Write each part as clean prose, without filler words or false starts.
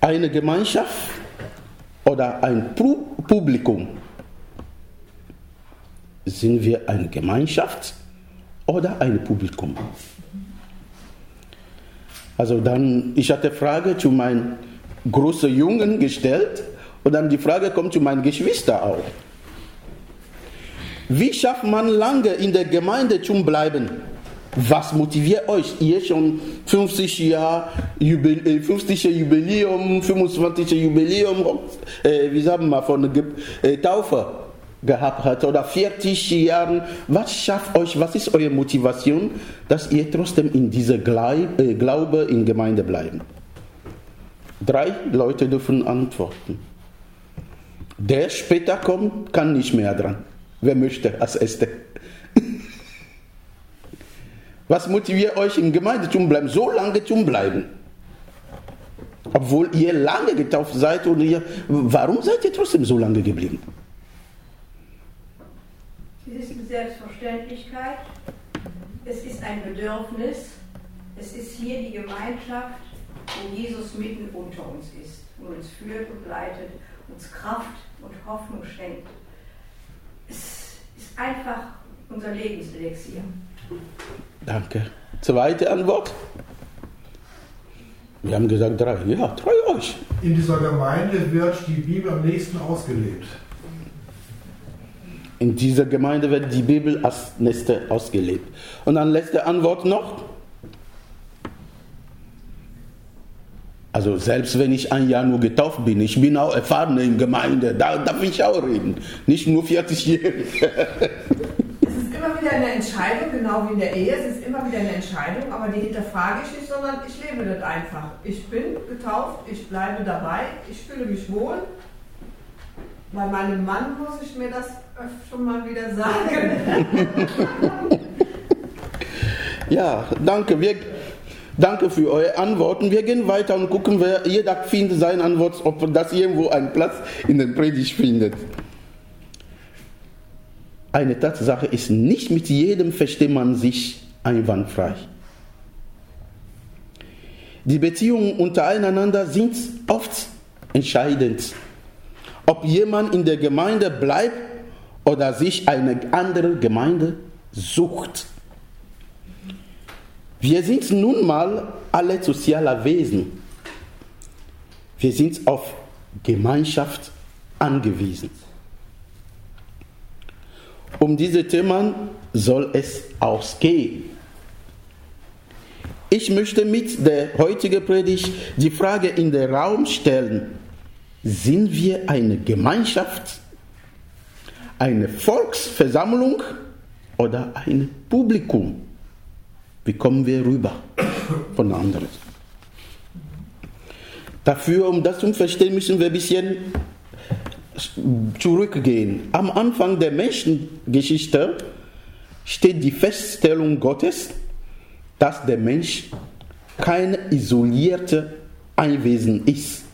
Eine Gemeinschaft oder ein Publikum? Sind wir eine Gemeinschaft oder ein Publikum? Also dann, ich hatte eine Frage zu meinen großen Jungen gestellt und dann die Frage kommt zu meinen Geschwistern auch. Wie schafft man lange in der Gemeinde zu bleiben? Was motiviert euch? Ihr schon 50 Jahre, 50. Jubiläum, 25. Jubiläum, wie sagen wir, von Taufe gehabt hat oder 40 Jahren. Was schafft euch, was ist eure Motivation, dass ihr trotzdem in dieser Glaube in Gemeinde bleiben? 3 Leute dürfen antworten. Der später kommt, kann nicht mehr dran. Wer möchte als Erster? Was motiviert euch in Gemeinde zu bleiben, so lange zu bleiben? Obwohl ihr lange getauft seid und warum seid ihr trotzdem so lange geblieben? Es ist eine Selbstverständlichkeit, es ist ein Bedürfnis, es ist hier die Gemeinschaft, wo Jesus mitten unter uns ist und uns führt und leitet, uns Kraft und Hoffnung schenkt. Es ist einfach unser Lebenselixier. Danke. Zweite Antwort? Wir haben gesagt 3. Ja, 3 euch. In dieser Gemeinde wird die Bibel am nächsten ausgelebt. In dieser Gemeinde wird die Bibel als nächste ausgelebt. Und dann letzte Antwort noch. Also selbst wenn ich ein Jahr nur getauft bin, ich bin auch erfahren in der Gemeinde, da darf ich auch reden. Nicht nur 40-Jährige. Es ist immer wieder eine Entscheidung, genau wie in der Ehe. Es ist immer wieder eine Entscheidung, aber die hinterfrage ich nicht, sondern ich lebe das einfach. Ich bin getauft, ich bleibe dabei, ich fühle mich wohl. Bei meinem Mann muss ich mir das schon mal wieder sagen. Ja, danke. Danke für eure Antworten. Wir gehen weiter und gucken, wer jeder findet seine Antwort, ob das irgendwo einen Platz in der Predigt findet. Eine Tatsache ist, nicht mit jedem versteht man sich einwandfrei. Die Beziehungen untereinander sind oft entscheidend. Ob jemand in der Gemeinde bleibt oder sich eine andere Gemeinde sucht. Wir sind nun mal alle soziale Wesen. Wir sind auf Gemeinschaft angewiesen. Um diese Themen soll es auch gehen. Ich möchte mit der heutigen Predigt die Frage in den Raum stellen: Sind wir eine Gemeinschaft, eine Volksversammlung oder ein Publikum? Wie kommen wir rüber von anderen? Dafür, um das zu verstehen, müssen wir ein bisschen zurückgehen. Am Anfang der Menschengeschichte steht die Feststellung Gottes, dass der Mensch kein isoliertes Einwesen ist.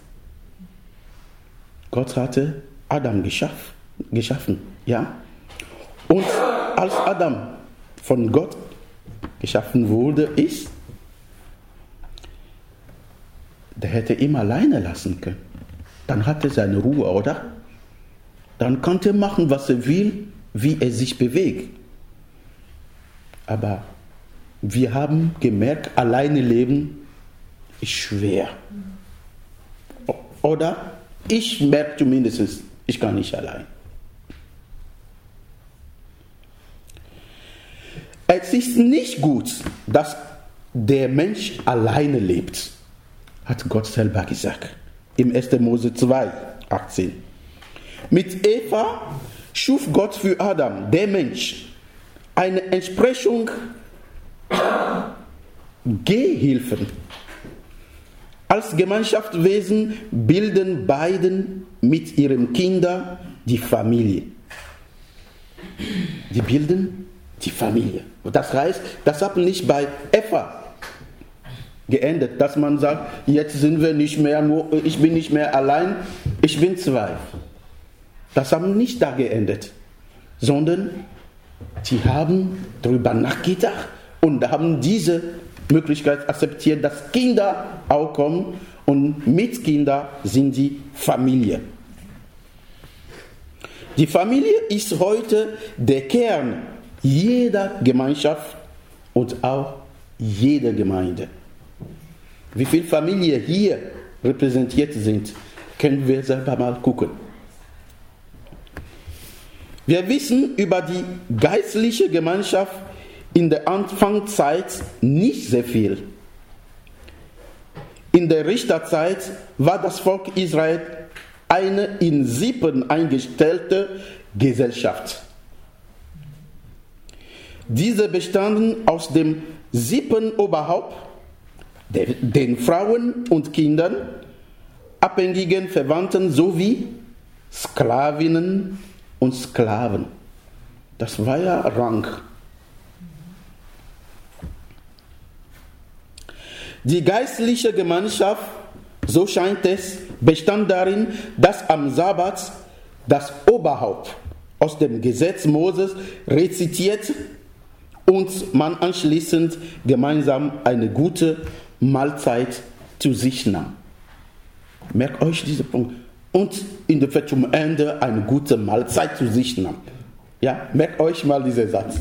Gott hatte Adam geschaffen, ja? Und als Adam von Gott geschaffen wurde, der hätte ihn alleine lassen können. Dann hat er seine Ruhe, oder? Dann konnte er machen, was er will, wie er sich bewegt. Aber wir haben gemerkt, alleine leben ist schwer. Oder? Ich merke zumindest, ich kann nicht allein. Es ist nicht gut, dass der Mensch alleine lebt, hat Gott selber gesagt. Im 1. Mose 2, 18. Mit Eva schuf Gott für Adam, der Mensch, eine Entsprechung Gehhilfen. Als Gemeinschaftswesen bilden beiden mit ihren Kindern die Familie. Die bilden die Familie. Das heißt, das hat nicht bei Eva geendet, dass man sagt, jetzt sind wir nicht mehr nur, ich bin nicht mehr allein, ich bin 2. Das haben nicht da geendet, sondern sie haben darüber nachgedacht und haben diese Möglichkeit akzeptiert, dass Kinder auch kommen und mit Kindern sind die Familie. Die Familie ist heute der Kern jeder Gemeinschaft und auch jeder Gemeinde. Wie viele Familien hier repräsentiert sind, können wir selber mal gucken. Wir wissen über die geistliche Gemeinschaft in der Anfangszeit nicht sehr viel. In der Richterzeit war das Volk Israel eine in Sippen eingestellte Gesellschaft. Diese bestanden aus dem Sippenoberhaupt, den Frauen und Kindern, abhängigen Verwandten sowie Sklavinnen und Sklaven. Das war ja Rang. Die geistliche Gemeinschaft, so scheint es, bestand darin, dass am Sabbat das Oberhaupt aus dem Gesetz Moses rezitiert und man anschließend gemeinsam eine gute Mahlzeit zu sich nahm. Merkt euch diesen Punkt. Und zum Ende eine gute Mahlzeit zu sich nahm. Ja, merkt euch mal diesen Satz.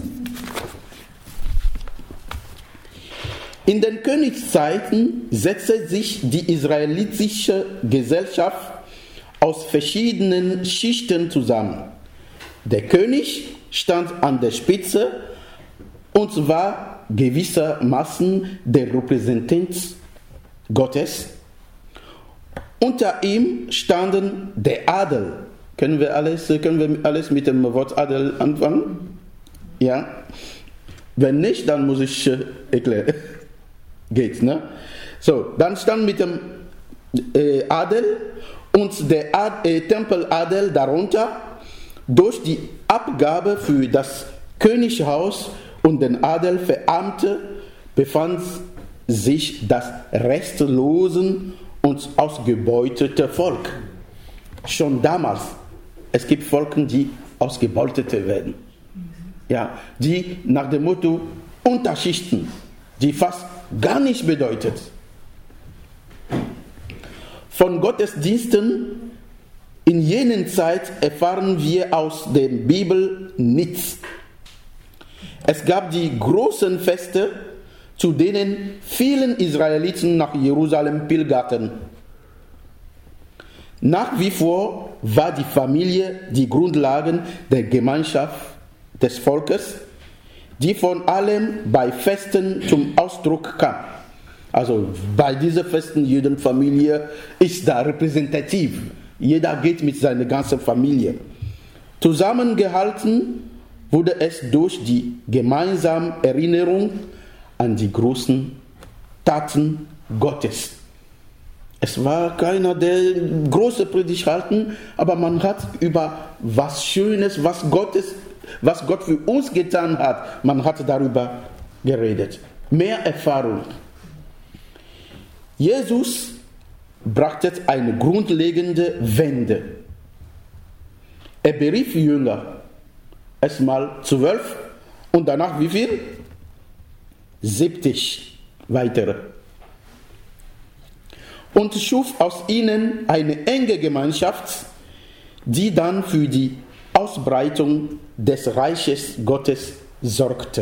In den Königszeiten setzte sich die israelitische Gesellschaft aus verschiedenen Schichten zusammen. Der König stand an der Spitze und war gewissermaßen der Repräsentant Gottes. Unter ihm standen der Adel. Können wir alles mit dem Wort Adel anfangen? Ja? Wenn nicht, dann muss ich erklären. Geht, ne? So, dann stand mit dem Adel und der Tempeladel darunter. Durch die Abgabe für das Königshaus und den Adel verarmte, befand sich das restlosen und ausgebeutete Volk. Schon damals, es gibt Volken, die ausgebeutet werden. Ja, die nach dem Motto Unterschichten, die fast gar nichts bedeutet. Von Gottesdiensten in jener Zeit erfahren wir aus der Bibel nichts. Es gab die großen Feste, zu denen vielen Israeliten nach Jerusalem pilgerten. Nach wie vor war die Familie die Grundlage der Gemeinschaft des Volkes, die von allem bei Festen zum Ausdruck kam. Also bei dieser Festen, jede Familie ist da repräsentativ. Jeder geht mit seiner ganzen Familie. Zusammengehalten wurde es durch die gemeinsame Erinnerung an die großen Taten Gottes. Es war keiner, der große Predigt halten, aber man hat über was Schönes, was Gott für uns getan hat, man hat darüber geredet. Mehr Erfahrung. Jesus brachte eine grundlegende Wende. Er berief Jünger, erstmal 12 und danach wie viel? 70 weitere. Und schuf aus ihnen eine enge Gemeinschaft, die dann für die Ausbreitung des Reiches Gottes sorgte.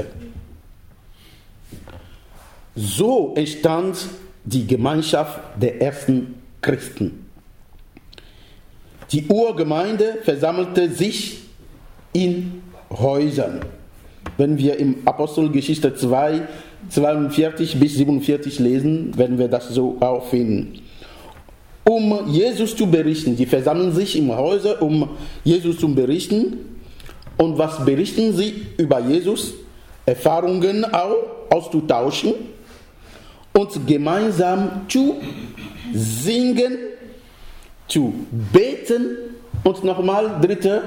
So entstand die Gemeinschaft der ersten Christen. Die Urgemeinde versammelte sich in Häusern. Wenn wir im Apostelgeschichte 2, 42 bis 47 lesen, werden wir das so auch finden. Um Jesus zu berichten, die versammeln sich in Häusern, um Jesus zu berichten. Und was berichten sie über Jesus? Erfahrungen auch auszutauschen und gemeinsam zu singen, zu beten und nochmal dritte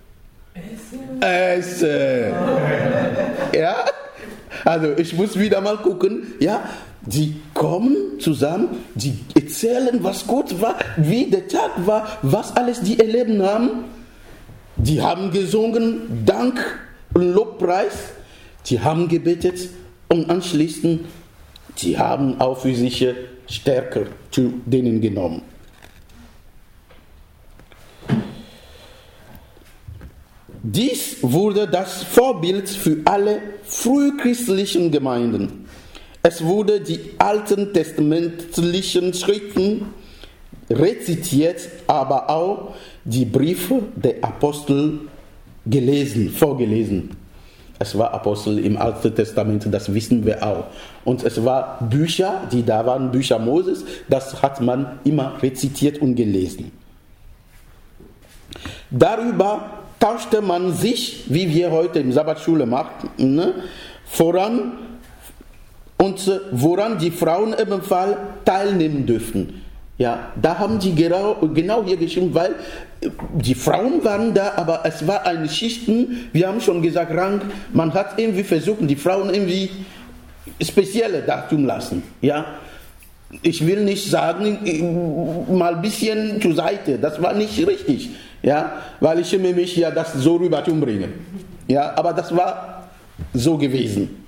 Essen. Ja, also ich muss wieder mal gucken, ja, die kommen zusammen, die erzählen, was gut war, wie der Tag war, was alles die erleben haben. Die haben gesungen, Dank und Lobpreis, die haben gebetet und anschließend, die haben auch für sich stärker zu denen genommen. Dies wurde das Vorbild für alle frühchristlichen Gemeinden. Es wurde die alten testamentlichen Schriften rezitiert, aber auch die Briefe der Apostel vorgelesen. Es war Apostel im Alten Testament, das wissen wir auch. Und es war Bücher, die da waren, Bücher Moses, das hat man immer rezitiert und gelesen. Darüber tauschte man sich, wie wir heute in Sabbatschule machen, voran und woran die Frauen ebenfalls teilnehmen dürften. Ja, da haben die genau hier geschrieben, weil die Frauen waren da, aber es war eine Schichten, wir haben schon gesagt, Rang, man hat irgendwie versucht, die Frauen irgendwie spezielle da tun lassen. Ja, ich will nicht sagen, mal ein bisschen zur Seite, das war nicht richtig, ja, weil ich mich ja das so rüber umbringe. Ja, aber das war so gewesen.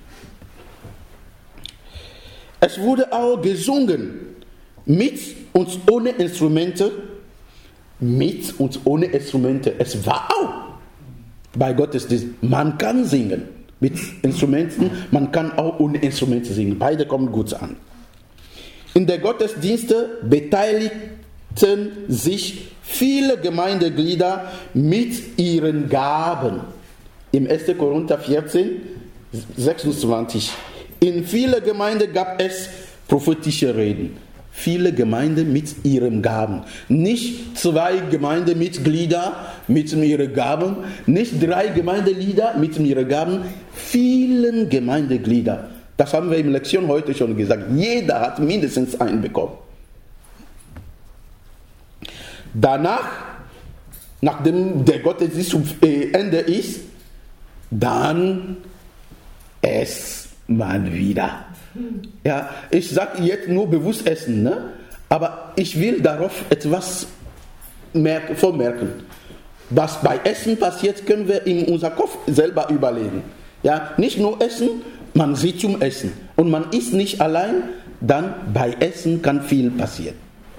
Es wurde auch gesungen, mit und ohne Instrumente, mit und ohne Instrumente. Es war auch bei Gottesdienst, man kann singen mit Instrumenten, man kann auch ohne Instrumente singen. Beide kommen gut an. In der Gottesdienste beteiligten sich viele Gemeindeglieder mit ihren Gaben. Im 1. Korinther 14, 26. In vielen Gemeinden gab es prophetische Reden. Viele Gemeinden mit ihren Gaben. Nicht 2 Gemeindemitglieder mit ihren Gaben, nicht 3 Gemeindeglieder mit ihren Gaben, vielen Gemeindeglieder. Das haben wir in der Lektion heute schon gesagt. Jeder hat mindestens einen bekommen. Danach, nachdem der Gottesdienst zum Ende ist, dann esst man wieder. Ja, ich sage jetzt nur bewusst essen, ne? Aber ich will darauf etwas vormerken. Was bei Essen passiert, können wir in unser Kopf selber überlegen. Ja, nicht nur essen, man sieht zum Essen. Und man isst nicht allein, dann bei Essen kann viel passieren.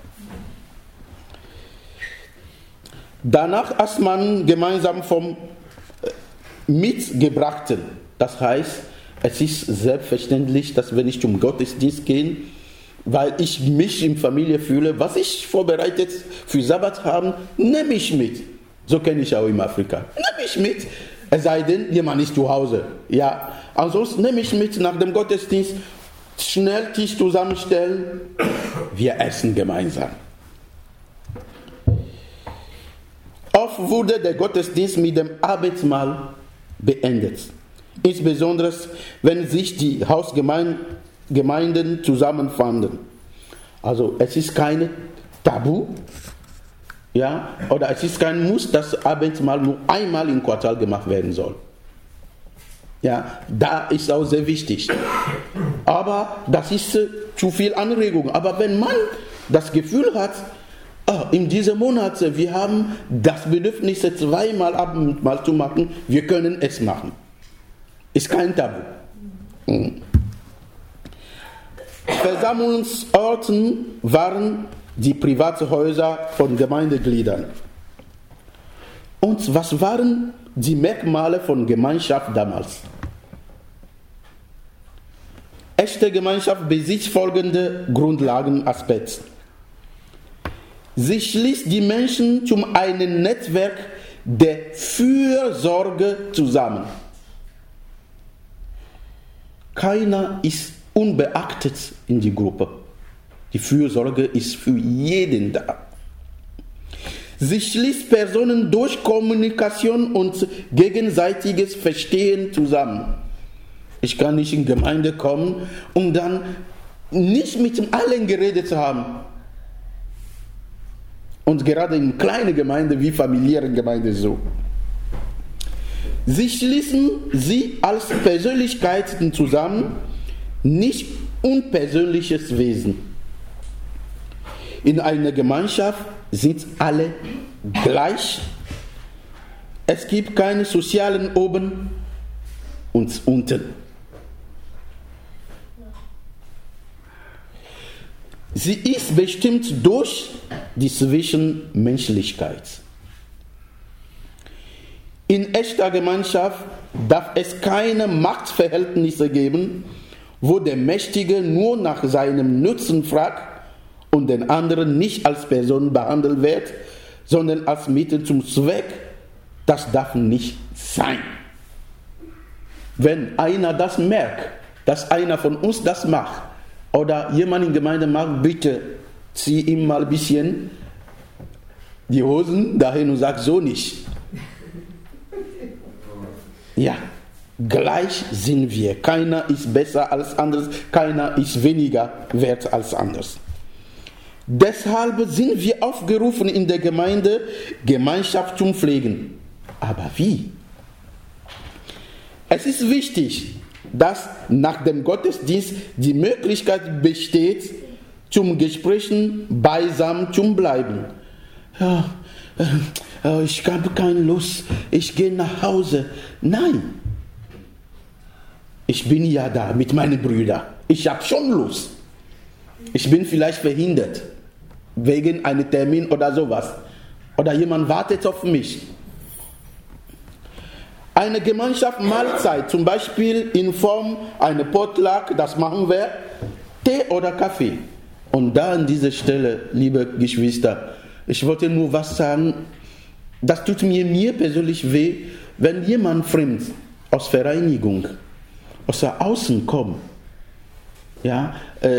Danach aß man gemeinsam vom Mitgebrachten. Das heißt, es ist selbstverständlich, dass wenn ich zum Gottesdienst gehe, weil ich mich in Familie fühle, was ich vorbereitet für Sabbat habe, nehme ich mit. So kenne ich auch in Afrika. Nehme ich mit, es sei denn, jemand ist zu Hause. Ja, ansonsten nehme ich mit nach dem Gottesdienst, schnell Tisch zusammenstellen, wir essen gemeinsam. Oft wurde der Gottesdienst mit dem Abendmahl beendet. Insbesondere, wenn sich die Hausgemeinden zusammenfanden. Also es ist kein Tabu, ja, oder es ist kein Muss, dass Abendmahl nur einmal im Quartal gemacht werden soll. Ja, da ist auch sehr wichtig. Aber das ist zu viel Anregung. Aber wenn man das Gefühl hat, in diesen Monaten, wir haben das Bedürfnis, 2-mal Abendmahl zu machen, wir können es machen. Ist kein Tabu. Versammlungsorten waren die privaten Häuser von Gemeindegliedern. Und was waren die Merkmale von Gemeinschaft damals? Echte Gemeinschaft besitzt folgende Grundlagenaspekte. Sie schließt die Menschen zu einem Netzwerk der Fürsorge zusammen. Keiner ist unbeachtet in die Gruppe. Die Fürsorge ist für jeden da. Sie schließt Personen durch Kommunikation und gegenseitiges Verstehen zusammen. Ich kann nicht in die Gemeinde kommen, um dann nicht mit allen geredet zu haben. Und gerade in kleinen Gemeinden wie familiären Gemeinden so. Sie schließen sie als Persönlichkeiten zusammen, nicht unpersönliches Wesen. In einer Gemeinschaft sind alle gleich. Es gibt keine sozialen Oben und Unten. Sie ist bestimmt durch die Zwischenmenschlichkeit. In echter Gemeinschaft darf es keine Machtverhältnisse geben, wo der Mächtige nur nach seinem Nutzen fragt und den anderen nicht als Person behandelt wird, sondern als Mittel zum Zweck. Das darf nicht sein. Wenn einer das merkt, dass einer von uns das macht, oder jemand in der Gemeinde macht, bitte zieh ihm mal ein bisschen die Hosen dahin und sag so nicht. Ja, gleich sind wir. Keiner ist besser als anderes, keiner ist weniger wert als anderes. Deshalb sind wir aufgerufen, in der Gemeinde Gemeinschaft zu pflegen. Aber wie? Es ist wichtig, dass nach dem Gottesdienst die Möglichkeit besteht, zum Gesprächen beisammen zu bleiben. Ja, ich habe keine Lust, ich gehe nach Hause. Nein, ich bin ja da mit meinen Brüdern. Ich habe schon Lust. Ich bin vielleicht verhindert, wegen einem Termin oder sowas. Oder jemand wartet auf mich. Eine Gemeinschaft Mahlzeit, zum Beispiel in Form einer Potluck, das machen wir, Tee oder Kaffee. Und da an dieser Stelle, liebe Geschwister, ich wollte nur was sagen, das tut mir persönlich weh, wenn jemand fremd aus Vereinigung, aus der Außen kommt. Ja,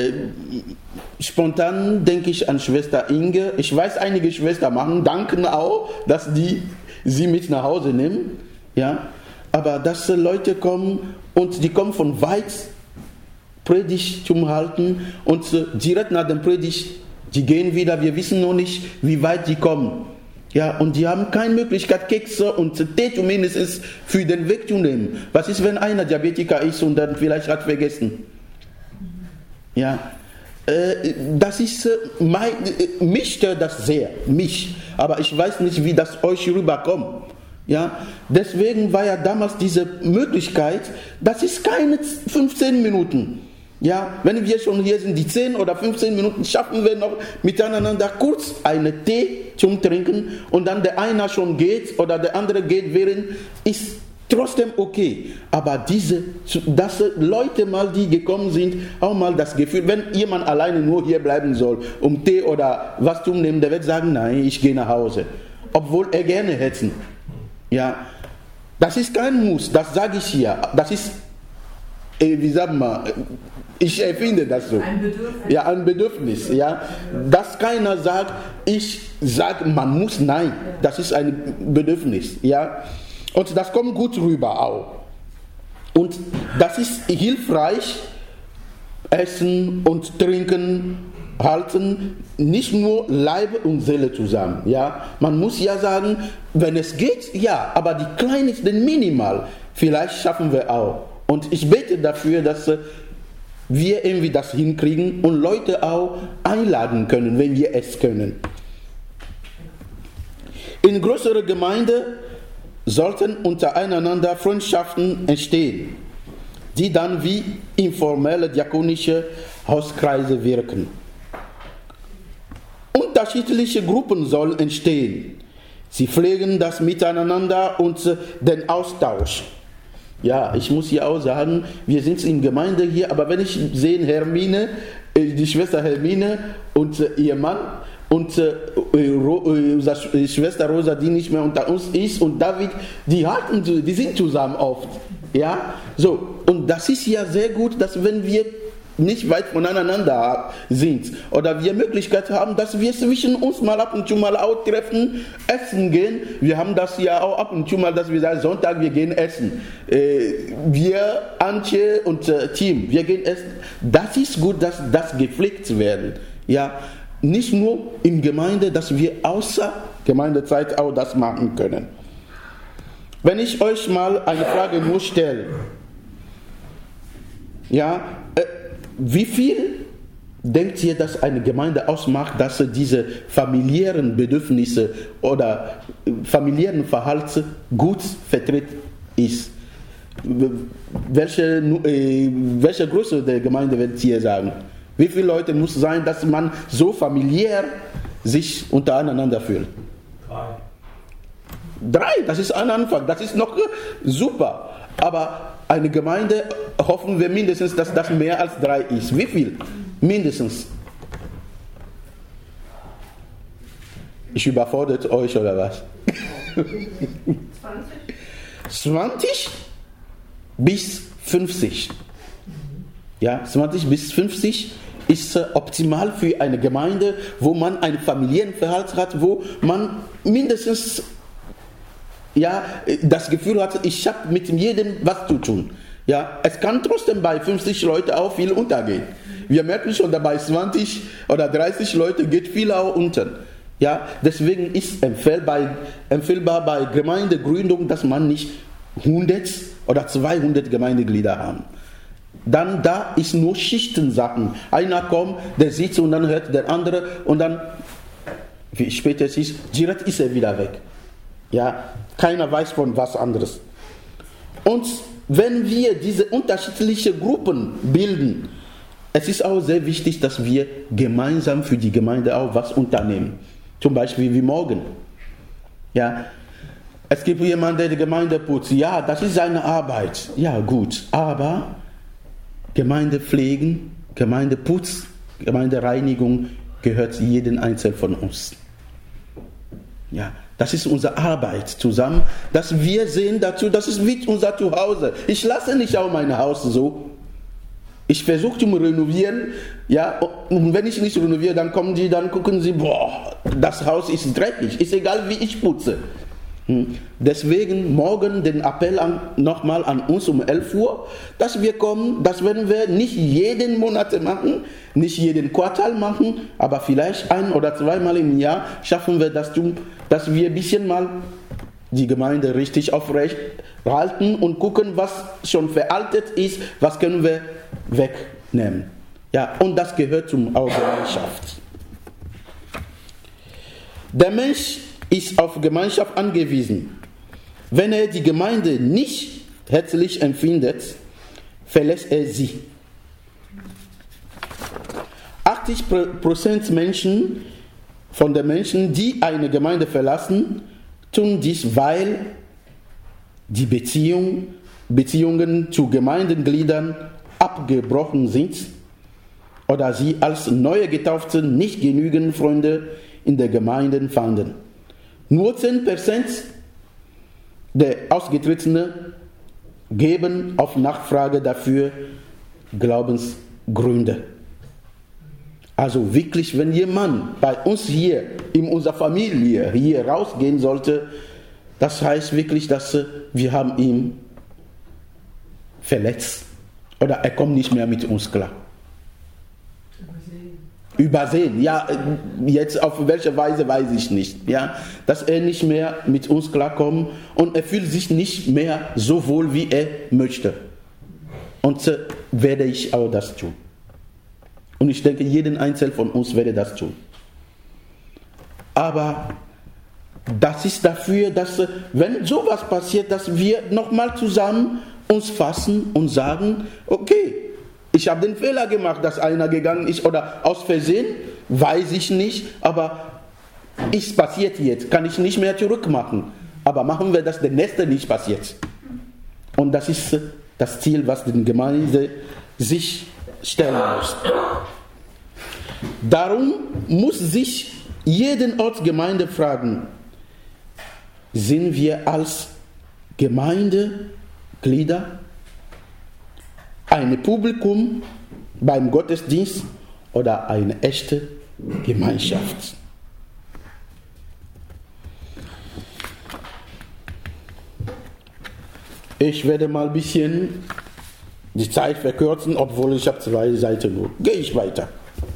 spontan denke ich an Schwester Inge. Ich weiß, einige Schwestern machen, danken auch, dass die sie mit nach Hause nehmen. Ja, aber dass Leute kommen und die kommen von weit, Predigt zum Halten und direkt nach dem Predigt, die gehen wieder, wir wissen noch nicht, wie weit die kommen. Ja, und die haben keine Möglichkeit, Kekse und Tee zumindest für den Weg zu nehmen. Was ist, wenn einer Diabetiker ist und dann vielleicht hat vergessen? Ja, das ist, mich stört das sehr, mich. Aber ich weiß nicht, wie das euch rüberkommt. Ja, deswegen war ja damals diese Möglichkeit, das ist keine 15 Minuten. Ja, wenn wir schon hier sind, die 10 oder 15 Minuten schaffen wir noch miteinander kurz einen Tee zum Trinken und dann der eine schon geht oder der andere geht während, ist trotzdem okay. Aber dass Leute mal, die gekommen sind, auch mal das Gefühl, wenn jemand alleine nur hier bleiben soll, um Tee oder was zu nehmen, der wird sagen, nein, ich gehe nach Hause. Obwohl er gerne hätte. Ja, das ist kein Muss, das sage ich hier. Das ist, wie sagen wir, ich empfinde das so. Ein Bedürfnis. Ja, ein Bedürfnis. Ja, dass keiner sagt, ich sage, man muss, nein, das ist ein Bedürfnis. Ja, und das kommt gut rüber auch. Und das ist hilfreich, Essen und Trinken halten, nicht nur Leib und Seele zusammen. Ja, man muss ja sagen, wenn es geht, ja, aber die kleinsten minimal, vielleicht schaffen wir auch. Und ich bete dafür, dass wir irgendwie das hinkriegen und Leute auch einladen können, wenn wir es können. In größerer Gemeinde sollten untereinander Freundschaften entstehen, die dann wie informelle diakonische Hauskreise wirken. Unterschiedliche Gruppen sollen entstehen. Sie pflegen das Miteinander und den Austausch. Ja, ich muss hier auch sagen, wir sind in Gemeinde hier, aber wenn ich sehe Hermine, die Schwester Hermine und ihr Mann und Schwester Rosa, die nicht mehr unter uns ist, und David, die sind zusammen oft. Ja, so, und das ist ja sehr gut, dass wenn wir nicht weit voneinander sind oder wir Möglichkeit haben, dass wir zwischen uns mal ab und zu mal auch treffen, essen gehen. Wir haben das ja auch ab und zu mal, dass wir sagen, Sonntag, wir gehen essen. Wir, Antje und Team, wir gehen essen. Das ist gut, dass das gepflegt werden. Ja, nicht nur in Gemeinde, dass wir außer Gemeindezeit auch das machen können. Wenn ich euch mal eine Frage nur stelle, ja, wie viel denkt ihr, dass eine Gemeinde ausmacht, dass diese familiären Bedürfnisse oder familiären Verhalten gut vertreten ist? Welche Größe der Gemeinde werdet ihr sagen? Wie viele Leute muss sein, dass man so familiär sich untereinander fühlt? 3, das ist ein Anfang, das ist noch super. Aber eine Gemeinde hoffen wir mindestens, dass das mehr als 3 ist. Wie viel? Mindestens. Ich überfordert euch oder was? 20 bis 50. Ja, 20 bis 50 ist optimal für eine Gemeinde, wo man einen Familienverhalt hat, wo man mindestens das Gefühl hat, ich habe mit jedem was zu tun. Ja, es kann trotzdem bei 50 Leuten auch viel untergehen. Wir merken schon, bei 20 oder 30 Leuten geht viel auch unter. Ja, deswegen ist empfehlbar bei Gemeindegründung, dass man nicht 100 oder 200 Gemeindeglieder haben. Dann da ist nur Schichtensachen. Einer kommt, der sitzt und dann hört der andere und dann, wie später es ist, direkt ist er wieder weg. Ja, keiner weiß von was anderes. Und wenn wir diese unterschiedlichen Gruppen bilden, es ist auch sehr wichtig, dass wir gemeinsam für die Gemeinde auch was unternehmen. Zum Beispiel wie morgen. Ja, es gibt jemanden, der die Gemeinde putzt. Ja, das ist seine Arbeit. Ja, gut. Aber Gemeinde pflegen, Gemeindeputz, Gemeindereinigung gehört jedem Einzelnen von uns. Ja, das ist unsere Arbeit zusammen, dass wir sehen dazu, das ist wie unser Zuhause. Ich lasse nicht auch mein Haus so. Ich versuche zu renovieren, ja, und wenn ich nicht renoviere, dann kommen die, dann gucken sie, boah, das Haus ist dreckig, ist egal wie ich putze. Deswegen morgen den Appell nochmal an uns um 11 Uhr, dass wir kommen, das werden wir nicht jeden Monat machen, nicht jeden Quartal machen, aber vielleicht 1 oder 2 Mal im Jahr schaffen wir das, dass wir ein bisschen mal die Gemeinde richtig aufrecht halten und gucken, was schon veraltet ist, was können wir wegnehmen. Ja, und das gehört zum Gemeinschaft. Der Mensch ist auf Gemeinschaft angewiesen. Wenn er die Gemeinde nicht herzlich empfindet, verlässt er sie. 80% von den Menschen, die eine Gemeinde verlassen, tun dies, weil die Beziehungen zu Gemeindegliedern abgebrochen sind oder sie als neue Getaufte nicht genügend Freunde in der Gemeinde fanden. Nur 10% der Ausgetretenen geben auf Nachfrage dafür Glaubensgründe. Also wirklich, wenn jemand bei uns hier, in unserer Familie, hier rausgehen sollte, das heißt wirklich, dass wir haben ihn verletzt. Oder er kommt nicht mehr mit uns klar. Übersehen, ja, jetzt auf welche Weise weiß ich nicht, ja, dass er nicht mehr mit uns klarkommt und er fühlt sich nicht mehr so wohl, wie er möchte. Und werde ich auch das tun. Und ich denke, jeden Einzelnen von uns werde das tun. Aber das ist dafür, dass, wenn sowas passiert, dass wir nochmal zusammen uns fassen und sagen, okay, ich habe den Fehler gemacht, dass einer gegangen ist oder aus Versehen, weiß ich nicht, aber ist passiert jetzt, kann ich nicht mehr zurückmachen. Aber machen wir, dass der Nächste nicht passiert. Und das ist das Ziel, was die Gemeinde sich stellen muss. Darum muss sich jeden Ortsgemeinde fragen, sind wir als Gemeindeglieder ein Publikum beim Gottesdienst oder eine echte Gemeinschaft? Ich werde mal ein bisschen die Zeit verkürzen, obwohl ich habe 2 Seiten nur. Gehe ich weiter.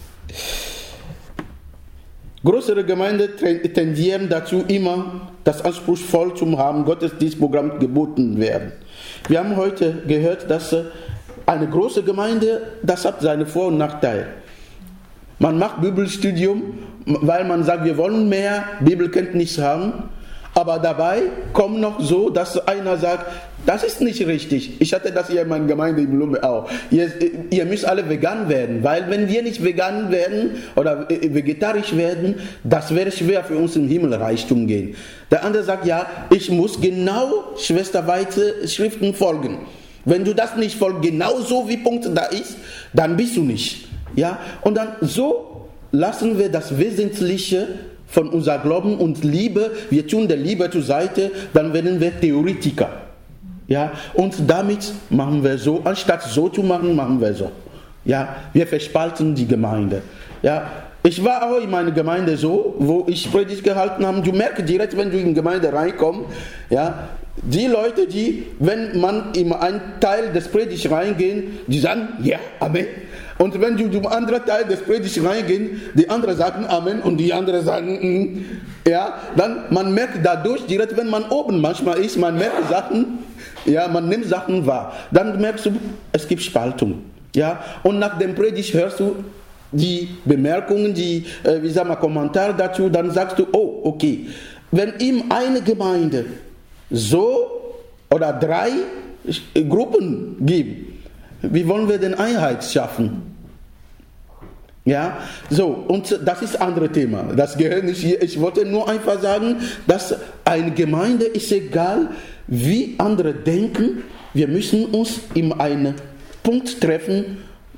Größere Gemeinden tendieren dazu immer, das anspruchsvoll zu haben, Gottesdienstprogramm geboten werden. Wir haben heute gehört, dass eine große Gemeinde, das hat seine Vor- und Nachteile. Man macht Bibelstudium, weil man sagt, wir wollen mehr Bibelkenntnis haben, aber dabei kommt noch so, dass einer sagt, Das ist nicht richtig. Ich hatte das hier in meiner Gemeinde in Blume auch. Ihr müsst alle vegan werden, weil wenn wir nicht vegan werden oder vegetarisch werden, das wäre schwer für uns im Himmelreichtum gehen. Der andere sagt, ja, ich muss genau Schwester Weitze Schriften folgen. Wenn du das nicht folgst, genau so wie Punkt da ist, dann bist du nicht. Ja? Und dann so lassen wir das Wesentliche von unser Glauben und Liebe, wir tun der Liebe zur Seite, dann werden wir Theoretiker. Ja, und damit machen wir so, anstatt so zu machen, machen wir so. Ja, wir verspalten die Gemeinde. Ja, ich war auch in meiner Gemeinde so, wo ich Predigt gehalten habe. Du merkst direkt, wenn du in die Gemeinde reinkommst, ja, die Leute, die, wenn man in einen Teil des Predigt reingehen, die sagen, ja, Amen. Und wenn du zum anderen Teil des Predigt reingehen, die anderen sagen Amen und die anderen sagen, ja, dann man merkt dadurch direkt, wenn man oben manchmal ist, man merkt Sachen, ja, man nimmt Sachen wahr. Dann merkst du, es gibt Spaltung. Ja, und nach dem Predigt hörst du die Bemerkungen, die, Kommentare dazu, dann sagst du, oh, okay, wenn ihm eine Gemeinde so oder 3 Gruppen gibt, wie wollen wir denn Einheit schaffen? Ja, so, und das ist ein anderes Thema. Das gehört nicht hier. Ich wollte nur einfach sagen, dass eine Gemeinde ist egal, wie andere denken. Wir müssen uns in einem Punkt treffen,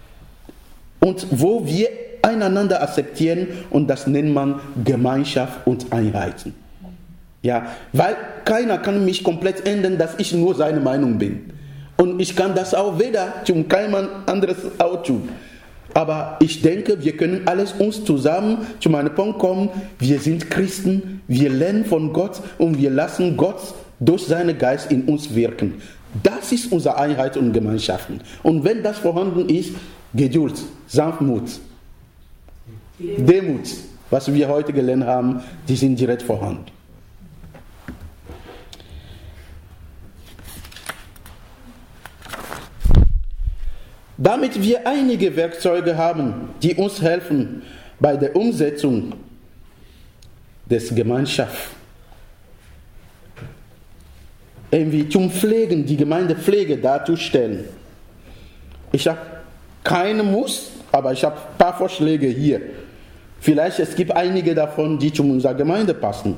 und wo wir einander akzeptieren, und das nennt man Gemeinschaft und Einheiten. Ja, weil keiner kann mich komplett ändern, dass ich nur seine Meinung bin. Und ich kann das auch weder tun, kein anderes auch tun. Aber ich denke, wir können alles uns zusammen zu einem Punkt kommen, wir sind Christen, wir lernen von Gott und wir lassen Gott durch seinen Geist in uns wirken. Das ist unsere Einheit und Gemeinschaften. Und wenn das vorhanden ist, Geduld, Sanftmut, Demut, was wir heute gelernt haben, die sind direkt vorhanden. Damit wir einige Werkzeuge haben, die uns helfen bei der Umsetzung des Gemeinschafts, irgendwie zum Pflegen, die Gemeindepflege darzustellen. Ich habe keine Muss, aber ich habe ein paar Vorschläge hier. Vielleicht es gibt einige davon, die zu unserer Gemeinde passen.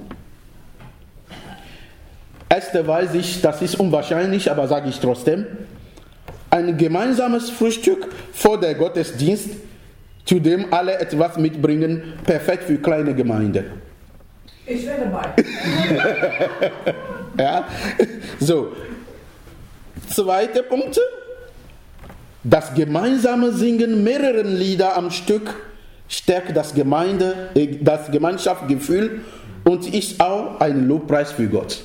Erste weiß ich, das ist unwahrscheinlich, aber sage ich trotzdem. Ein gemeinsames Frühstück vor der Gottesdienst, zu dem alle etwas mitbringen, perfekt für kleine Gemeinde. Ich wäre dabei. Ja, so. Zweiter Punkt. Das gemeinsame Singen mehreren Lieder am Stück stärkt das Gemeinschaftsgefühl und ist auch ein Lobpreis für Gott.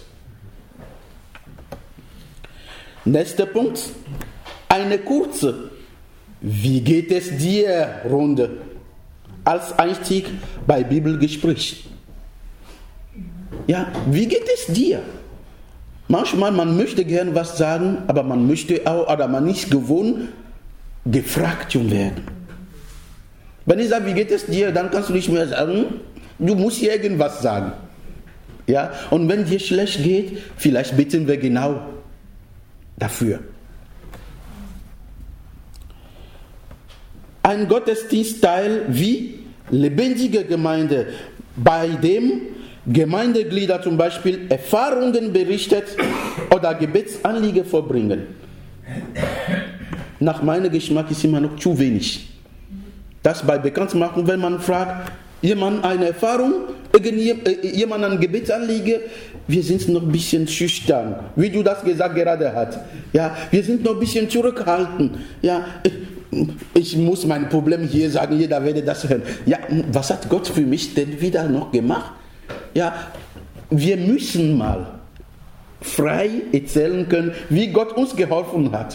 Nächster Punkt. Eine kurze Wie geht es dir Runde als Einstieg bei Bibelgespräch. Ja, wie geht es dir? Manchmal, man möchte gern was sagen, aber man möchte auch, oder man ist gewohnt, gefragt zu werden. Wenn ich sage, wie geht es dir, dann kannst du nicht mehr sagen, du musst irgendwas sagen. Ja? Und wenn dir schlecht geht, vielleicht beten wir genau dafür. Ein Gottesdienstteil wie lebendige Gemeinde, bei dem Gemeindeglieder zum Beispiel Erfahrungen berichtet oder Gebetsanliegen vorbringen. Nach meinem Geschmack ist immer noch zu wenig. Das bei Bekanntmachung, wenn man fragt, jemand eine Erfahrung, jemand ein Gebetsanliegen, wir sind noch ein bisschen schüchtern, wie du das gesagt gerade hast. Ja, wir sind noch ein bisschen zurückhaltend. Ja, ich muss mein Problem hier sagen, jeder werde das hören. Ja, was hat Gott für mich denn wieder noch gemacht? Ja, wir müssen mal frei erzählen können, wie Gott uns geholfen hat.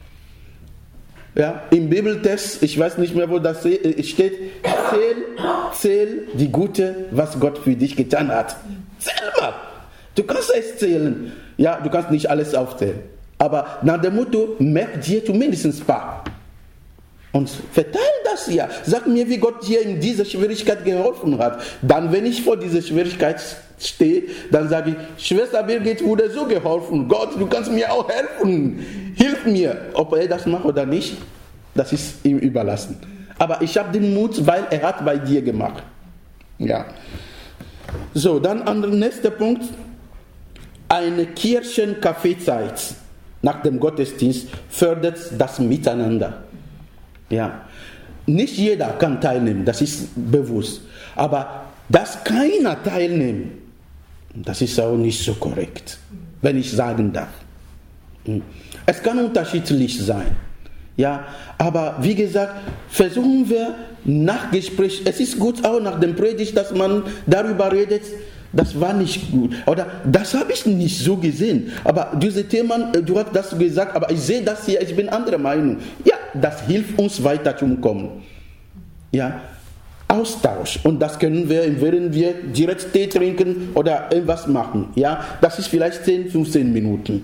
Ja, im Bibeltext, ich weiß nicht mehr, wo das steht, zähl die Gute, was Gott für dich getan hat. Zähl mal. Du kannst es zählen. Ja, du kannst nicht alles aufzählen. Aber nach dem Motto, merk dir zumindest ein paar. Und verteil das ja. Sag mir, wie Gott dir in dieser Schwierigkeit geholfen hat. Dann, wenn ich vor dieser Schwierigkeit stehe, dann sage ich, Schwester Birgit wurde so geholfen, Gott, du kannst mir auch helfen, hilf mir. Ob er das macht oder nicht, das ist ihm überlassen. Aber ich habe den Mut, weil er hat bei dir gemacht. Ja. So, dann nächster Punkt. Eine Kirchenkaffeezeit nach dem Gottesdienst fördert das Miteinander. Ja. Nicht jeder kann teilnehmen, das ist bewusst. Aber dass keiner teilnimmt, das ist auch nicht so korrekt, wenn ich sagen darf. Es kann unterschiedlich sein. Ja, aber wie gesagt, versuchen wir nach Gespräch, es ist gut auch nach dem Predigt, dass man darüber redet, das war nicht gut. Oder das habe ich nicht so gesehen. Aber diese Themen, du hast das gesagt, aber ich sehe das hier, ich bin anderer Meinung. Ja, das hilft uns weiterzukommen. Ja, Austausch. Und das können wir, während wir direkt Tee trinken oder irgendwas machen. Ja, das ist vielleicht 10, 15 Minuten.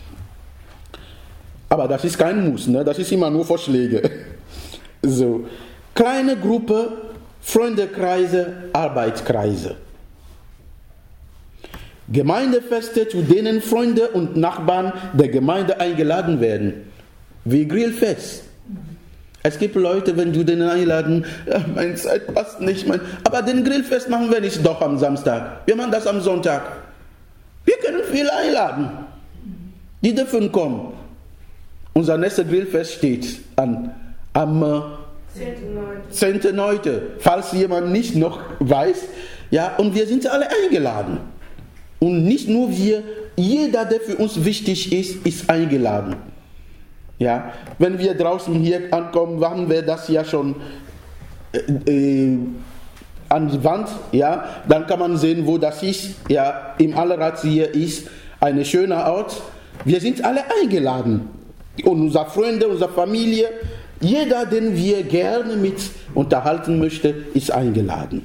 Aber das ist kein Muss, ne? Das ist immer nur Vorschläge. So. Kleine Gruppe, Freundekreise, Arbeitskreise. Gemeindefeste, zu denen Freunde und Nachbarn der Gemeinde eingeladen werden. Wie Grillfest. Es gibt Leute, wenn du denen einladen, meine Zeit passt nicht, aber den Grillfest machen wir nicht doch am Samstag. Wir machen das am Sonntag. Wir können viele einladen. Die dürfen kommen. Unser nächstes Grillfest steht am 10.9. Falls jemand nicht noch weiß. Ja, und wir sind alle eingeladen. Und nicht nur wir, jeder, der für uns wichtig ist, ist eingeladen. Ja, wenn wir draußen hier ankommen, machen wir das ja schon an die Wand. Ja, dann kann man sehen, wo das ist. Ja, im Allrad hier ist ein schöner Ort. Wir sind alle eingeladen. Und unsere Freunde, unsere Familie, jeder, den wir gerne mit unterhalten möchte, ist eingeladen.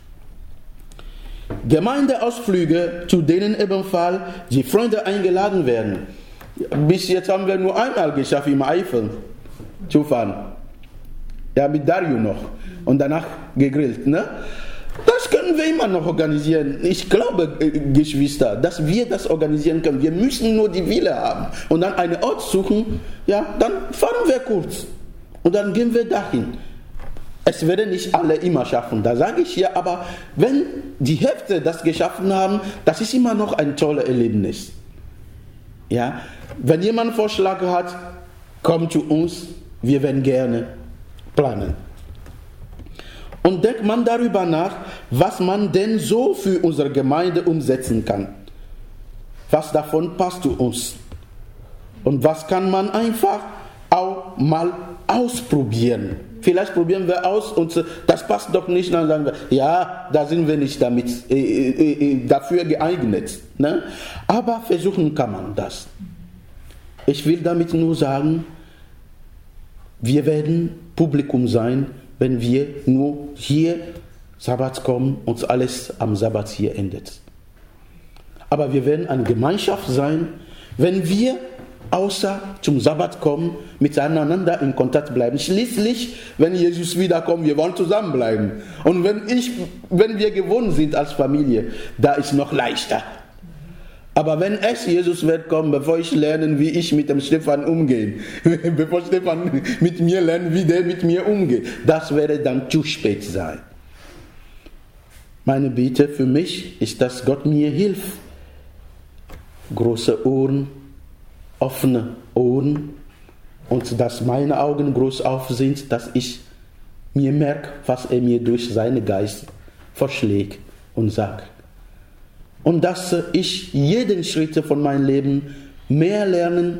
Gemeindeausflüge, zu denen ebenfalls die Freunde eingeladen werden. Bis jetzt haben wir nur einmal geschafft, im Eifel zu fahren. Ja, mit Dario noch. Und danach gegrillt. Ne? Das können wir immer noch organisieren. Ich glaube, Geschwister, dass wir das organisieren können. Wir müssen nur die Wille haben. Und dann einen Ort suchen, ja, dann fahren wir kurz. Und dann gehen wir dahin. Es werden nicht alle immer schaffen, da sage ich ja, aber wenn die Hälfte das geschaffen haben, das ist immer noch ein tolles Erlebnis. Ja, wenn jemand Vorschläge hat, kommt zu uns, wir werden gerne planen. Und denkt man darüber nach, was man denn so für unsere Gemeinde umsetzen kann. Was davon passt zu uns? Und was kann man einfach auch mal ausprobieren? Vielleicht probieren wir aus und das passt doch nicht, dann sagen wir, ja, da sind wir nicht damit dafür geeignet. Ne? Aber versuchen kann man das. Ich will damit nur sagen, wir werden Publikum sein, wenn wir nur hier Sabbat kommen und alles am Sabbat hier endet. Aber wir werden eine Gemeinschaft sein, wenn wir außer zum Sabbat kommen, miteinander in Kontakt bleiben. Schließlich, wenn Jesus wiederkommt, wir wollen zusammenbleiben. Und wenn wir gewohnt sind als Familie, da ist noch leichter. Aber wenn Jesus wird kommen, bevor ich lerne, wie ich mit dem Stefan umgehe, bevor Stefan mit mir lernt, wie der mit mir umgeht, das wäre dann zu spät sein. Meine Bitte für mich ist, dass Gott mir hilft. Große Ohren, offene Ohren und dass meine Augen groß auf sind, dass ich mir merke, was er mir durch seinen Geist vorschlägt und sagt. Und dass ich jeden Schritt von meinem Leben mehr lernen,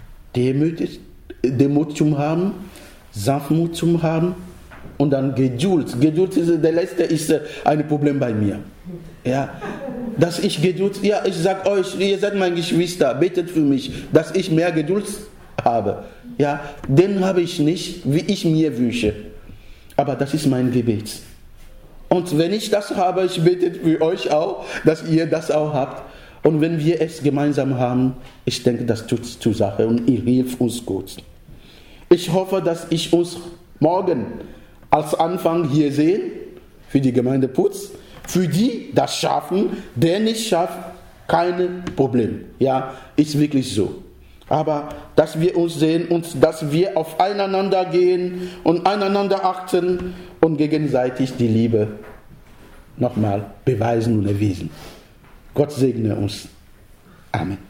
Demut zu haben, Sanftmut zu haben und dann Geduld. Geduld ist der letzte ist ein Problem bei mir. Ja, dass ich Geduld, ja, ich sage euch, ihr seid meine Geschwister, betet für mich, dass ich mehr Geduld habe. Ja, den habe ich nicht, wie ich mir wünsche. Aber das ist mein Gebet. Und wenn ich das habe, ich bete für euch auch, dass ihr das auch habt. Und wenn wir es gemeinsam haben, ich denke, das tut zur Sache und ihr hilft uns gut. Ich hoffe, dass ich uns morgen als Anfang hier sehe, für die Gemeinde Putz. Für die das schaffen, der nicht schafft, kein Problem. Ja, ist wirklich so. Aber dass wir uns sehen und dass wir aufeinander gehen und einander achten und gegenseitig die Liebe nochmal beweisen und erwiesen. Gott segne uns. Amen.